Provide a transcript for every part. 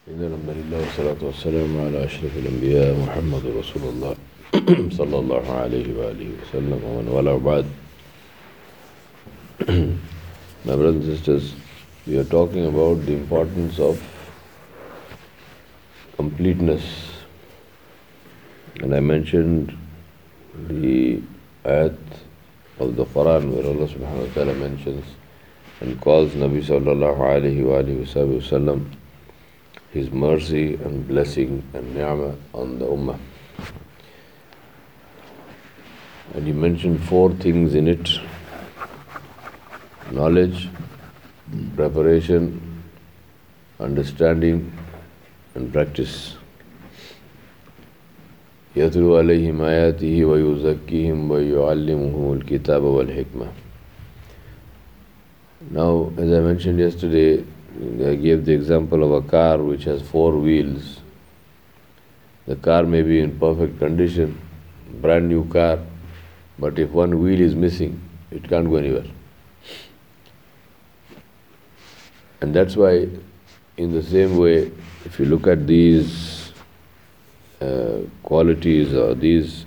إن الحمد لله والصلاة والسلام على أشرف الأنبياء محمد رسول الله صلى الله عليه وآله وسلم ومن والاه بعد. My brothers and sisters, we are talking about the importance of completeness, and I mentioned the ayat of the Quran where Allah subhanahu wa ta'ala mentions and calls Nabi sallallahu alayhi wa alihi wasallam His mercy and blessing and ni'mah on the ummah. And he mentioned 4 things in it: knowledge, preparation, understanding, and practice. يَتْلُو عَلَيْهِمْ آيَاتِهِ وَيُزَكِّيهِمْ وَيُعَلِّمُهُمُ الْكِتَابَ وَالْحِكْمَةَ. Now, as I mentioned yesterday, I gave the example of a car which has 4 wheels. The car may be in perfect condition, brand new car, but if one wheel is missing, it can't go anywhere. And that's why, in the same way, if you look at these qualities or these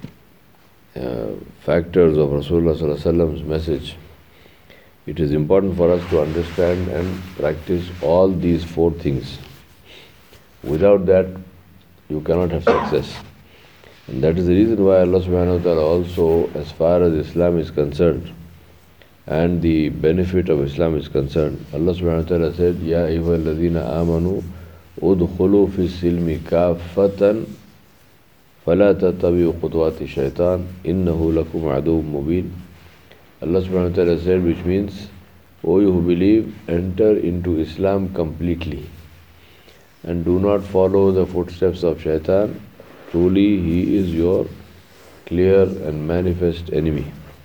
factors of Rasulullah Sallallahu Alaihi Wasallam's message, it is important for us to understand and practice all these 4 things. Without that, you cannot have success. And that is the reason why Allah subhanahu wa ta'ala also, as far as Islam is concerned and the benefit of Islam is concerned, Allah subhanahu wa ta'ala said, Ya ayyuhal ladhina amanu udkhulu fi silmi kaffatan fala tattabi'u khutuwati shaitan innahu lakum aduwwun mubin. Allah subhanahu wa ta'ala said, which means, O you who believe, enter into Islam completely and do not follow the footsteps of shaitan. Truly he is your clear and manifest enemy.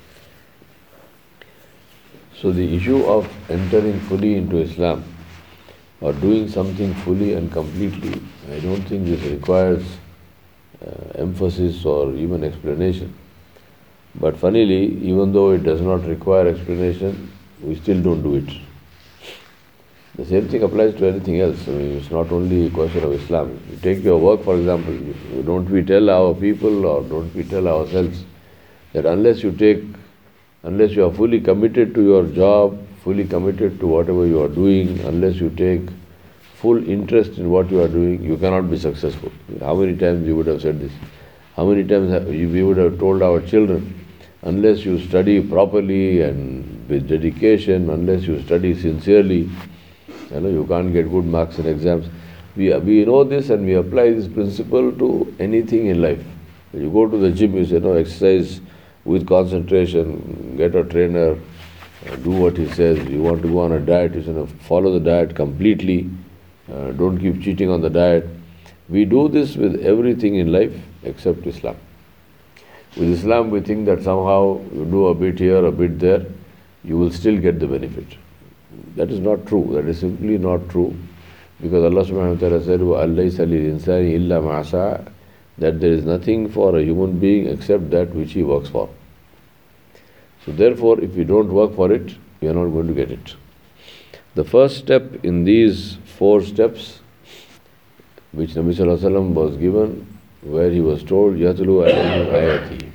So the issue of entering fully into Islam or doing something fully and completely, I don't think this requires emphasis or even explanation. But funnily, even though it does not require explanation, we still don't do it. The same thing applies to anything else. I mean, it's not only a question of Islam. You take your work, for example, don't we tell our people or don't we tell ourselves that unless you are fully committed to your job, fully committed to whatever you are doing, unless you take full interest in what you are doing, you cannot be successful. How many times you would have said this? How many times we would have told our children, unless you study properly and with dedication, unless you study sincerely, you can't get good marks in exams. We know this and we apply this principle to anything in life. When you go to the gym, you say, exercise with concentration, get a trainer, do what he says. You want to go on a diet, you say, follow the diet completely, don't keep cheating on the diet. We do this with everything in life except Islam. With Islam, we think that somehow you do a bit here, a bit there, you will still get the benefit. That is not true. That is simply not true. Because Allah subhanahu wa ta'ala said, وَأَلَّيْسَ لِلْإِنسَانِ إِلَّا مَا سَعَى, that there is nothing for a human being except that which he works for. So therefore, if you don't work for it, you are not going to get it. The first step in these 4 steps, which Nabi Sallallahu Alaihi Wasallam was given, where he was told, Yatlu alayhim ayati,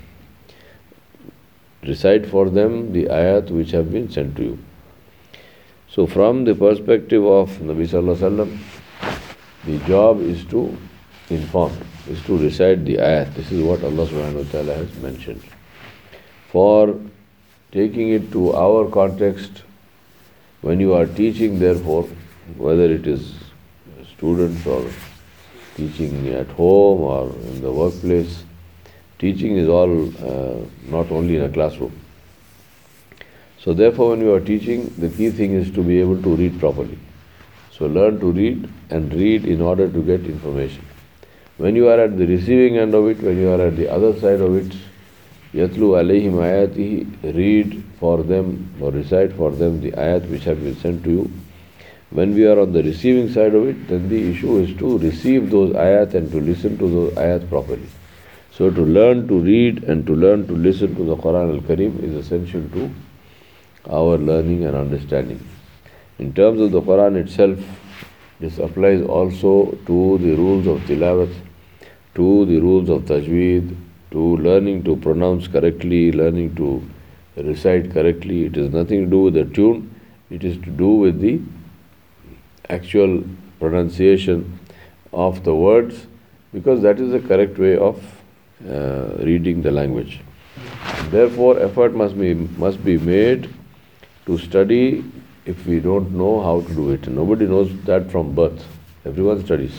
recite for them the ayat which have been sent to you. So from the perspective of Nabi Sallallahu Alaihi Wasallam, the job is to inform, is to recite the ayat. This is what Allah subhanahu wa ta'ala has mentioned. For taking it to our context, when you are teaching, therefore, whether it is students or teaching at home or in the workplace, teaching is all not only in a classroom. So therefore, when you are teaching, the key thing is to be able to read properly. So learn to read and read in order to get information. When you are at the receiving end of it, when you are at the other side of it, Yatlu alayhim ayatihi, read for them or recite for them the ayat which have been sent to you. When we are on the receiving side of it, then the issue is to receive those ayat and to listen to those ayat properly. So to learn to read and to learn to listen to the Quran al-Karim is essential to our learning and understanding. In terms of the Quran itself, This applies also to the rules of tilawat, to the rules of tajweed, to learning to pronounce correctly, learning to recite correctly. It has nothing to do with the tune, it is to do with the actual pronunciation of the words, because that is the correct way of reading the language. Therefore, effort must be made to study if we don't know how to do it. Nobody knows that from birth. Everyone studies.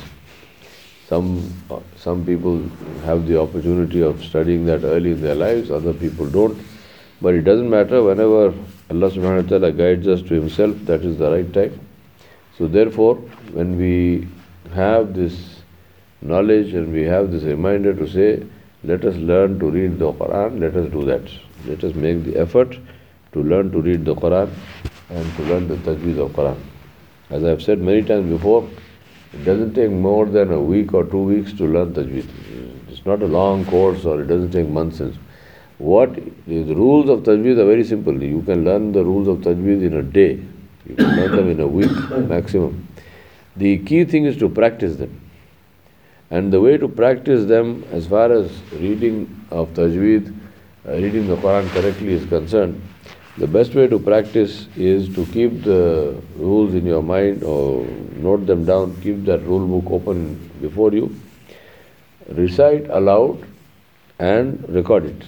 Some people have the opportunity of studying that early in their lives, other people don't. But it doesn't matter, whenever Allah subhanahu wa ta'ala guides us to Himself, that is the right time. So therefore, when we have this knowledge and we have this reminder to say, let us learn to read the Quran, let us do that. Let us make the effort to learn to read the Quran and to learn the tajweed of Quran. As I have said many times before, it doesn't take more than a week or 2 weeks to learn tajweed. It's not a long course, or it doesn't take months. The rules of tajweed are very simple. You can learn the rules of tajweed in a day. You can learn them in a week maximum. The key thing is to practice them. And the way to practice them, as far as reading of tajweed, reading the Quran correctly is concerned, the best way to practice is to keep the rules in your mind or note them down, keep that rule book open before you, recite aloud and record it.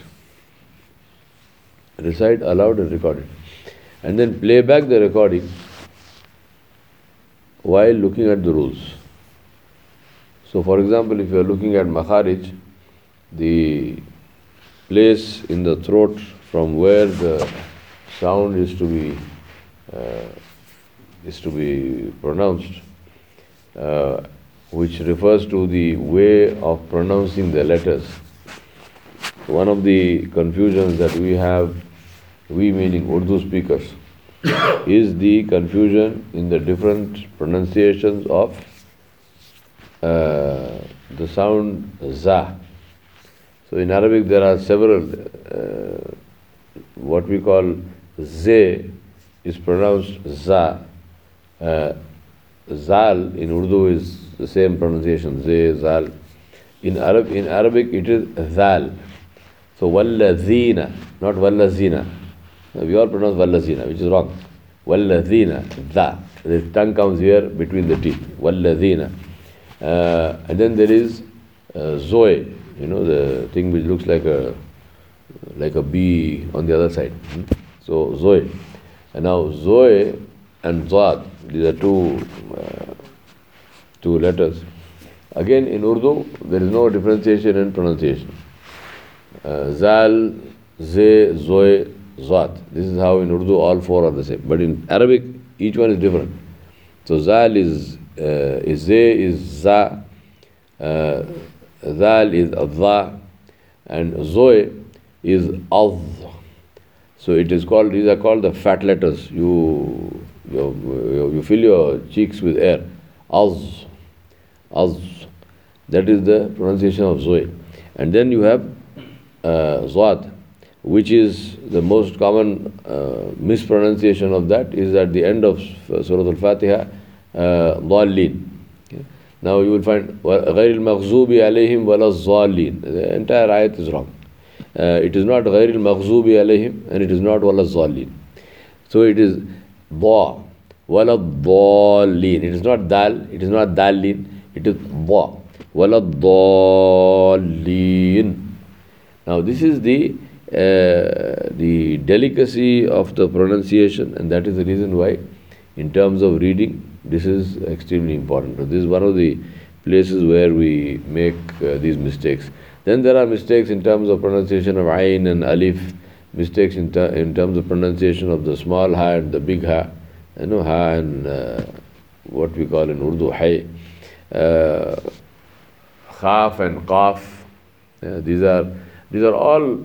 Recite aloud and record it. And then play back the recording while looking at the rules. So for example, if you are looking at Makharij, the place in the throat from where the sound is to be pronounced, which refers to the way of pronouncing the letters. One of the confusions that we have, we meaning Urdu speakers, is the confusion in the different pronunciations of the sound za. So in Arabic there are several, what we call ze is pronounced za. Zal in Urdu is the same pronunciation, ze, zal. In Arabic it is zal. So wallazina, not wallazina. We all pronounce wallazina, which is wrong. Wallazina, za. The tongue comes here between the teeth. Wallazina. And then there is Zoe, the thing which looks like a bee on the other side. So Zoe. And now Zoe and Zad, these are two letters. Again in Urdu, there is no differentiation in pronunciation. Zal, Ze, Zoe, Zat. This is how in Urdu all four are the same. But in Arabic, each one is different. So Zal is Ze, is Za, Zal is Adha, and Zoe is Az. So it is called, these are called the fat letters. You fill your cheeks with air. Az. Az. That is the pronunciation of Zoe. And then you have Zat, which is the most common mispronunciation of that, is at the end of Surah Al-Fatiha, Dallin. Now you will find غَيْرِ الْمَغْزُوبِ عَلَيْهِمْ وَلَا الضَّالِّينَ. The entire ayat is wrong. It is not غَيْرِ الْمَغْزُوبِ عَلَيْهِمْ and it is not وَلَا الضَّالِّينَ. So it is ضَا وَلَا الضَّالِّينَ. It is not dal, it is not dallin, it is ضَا وَلَا الضَّالِّينَ. Now this is the delicacy of the pronunciation, and that is the reason why in terms of reading this is extremely important. So this is one of the places where we make these mistakes. Then there are mistakes in terms of pronunciation of ayn and alif, mistakes in terms of pronunciation of the small ha and the big ha, ha and what we call in Urdu hay, khaf and qaf. These are all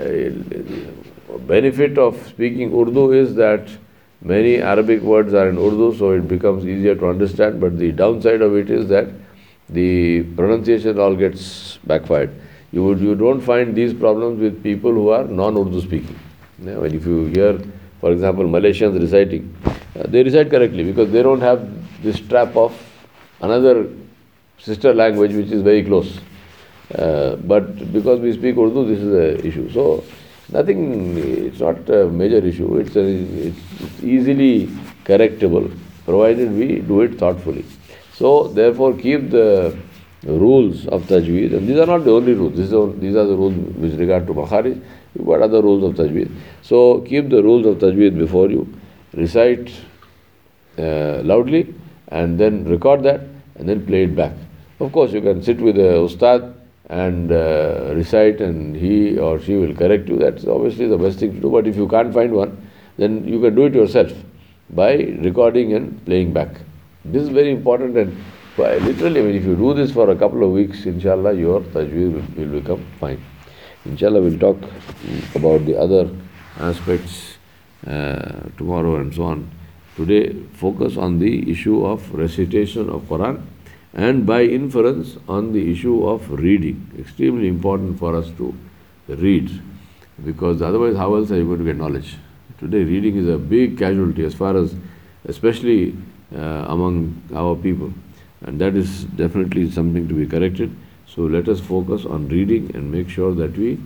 benefit of speaking Urdu is that many Arabic words are in Urdu, so it becomes easier to understand, but the downside of it is that the pronunciation all gets backfired. You don't find these problems with people who are non-Urdu speaking. When if you hear, for example, Malaysians reciting, they recite correctly because they don't have this trap of another sister language which is very close. But because we speak Urdu, this is an issue. So nothing, it's not a major issue. It's easily correctable, provided we do it thoughtfully. So therefore keep the rules of tajweed, and these are not the only rules. These are the rules with regard to makharij. You've got other rules of tajweed. So keep the rules of tajweed before you, recite loudly, and then record that, and then play it back. Of course, you can sit with a ustad and recite, and he or she will correct you. That's obviously the best thing to do. But if you can't find one, then you can do it yourself by recording and playing back. This is very important, and literally, I mean, if you do this for a couple of weeks, inshallah, your tajweed will become fine. Inshallah, we'll talk about the other aspects tomorrow and so on. Today, focus on the issue of recitation of Quran, and by inference on the issue of reading. Extremely important for us to read, because otherwise how else are you going to get knowledge? Today reading is a big casualty as far as, especially among our people, and that is definitely something to be corrected. So let us focus on reading and make sure that we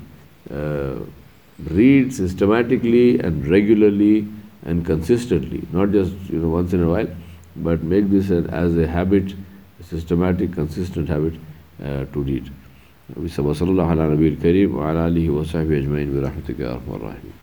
read systematically and regularly and consistently, not just once in a while, but make this as a habit, a systematic, consistent habit to read. وصلى الله على نبي الكريم وعلى آله وصحبه أجمعين برحمتك يا أرحم الراحمين.